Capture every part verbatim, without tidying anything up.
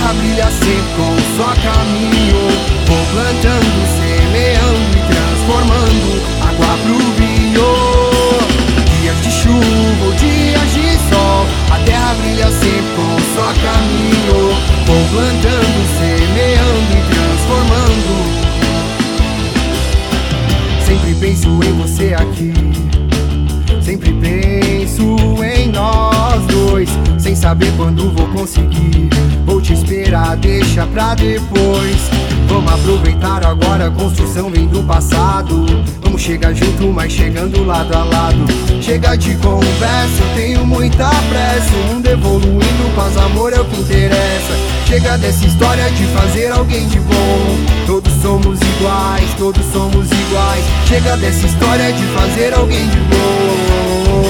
terra brilha sempre com só caminho. Vou plantando, semeando e transformando água pro vinho. Dias de chuva ou dias de sol, a terra brilha sempre com só caminho. Vou plantando, semeando e transformando. Sempre penso em você aqui, sempre penso em nós dois, sem saber quando vou conseguir. Vou te esperar, deixa pra depois. Vamos aproveitar agora, a construção vem do passado. Vamos chegar junto, mas chegando lado a lado. Chega de conversa, eu tenho muita pressa. O mundo evoluindo, paz, amor é o que interessa. Chega dessa história de fazer alguém de bom. Todos somos iguais, todos somos iguais. Chega dessa história de fazer alguém de bom.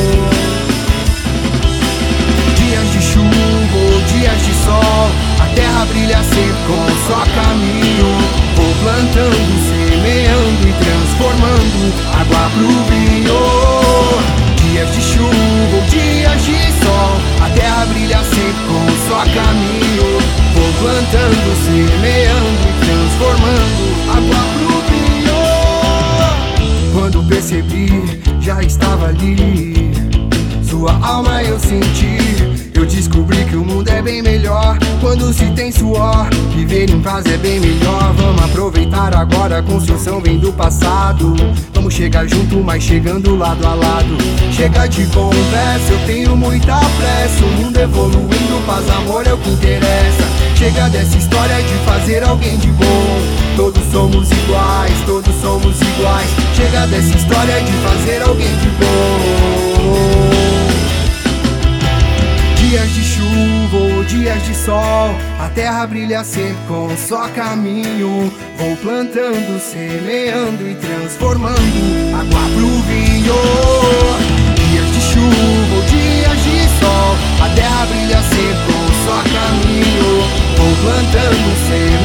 Dias de chuva ou dias de sol, a terra brilha sempre com só caminho. Vou plantando, semeando e transformando água pro vinho. Dias de chuva ou dias de sol, a terra brilha sempre com só caminho. Vou plantando, semeando e transformando água pro vinho. Quando percebi, já estava ali. Sua alma eu senti. Eu descobri que o mundo é bem melhor quando se tem suor. Viver em paz é bem melhor. Vamos aproveitar agora, a construção vem do passado. Vamos chegar junto, mas chegando lado a lado. Chega de conversa, eu tenho muita pressa. O mundo evoluindo, paz, amor é o que interessa. Chega dessa história de fazer alguém de bom. Todos somos iguais, todos somos iguais. Chega dessa história de fazer alguém de bom. Dias de chuva ou dias de sol, a terra brilha sempre com só caminho. Vou plantando, semeando e transformando água pro vinho. Dias de chuva ou dias de sol, a terra brilha sempre com só caminho. Vou plantando, semeando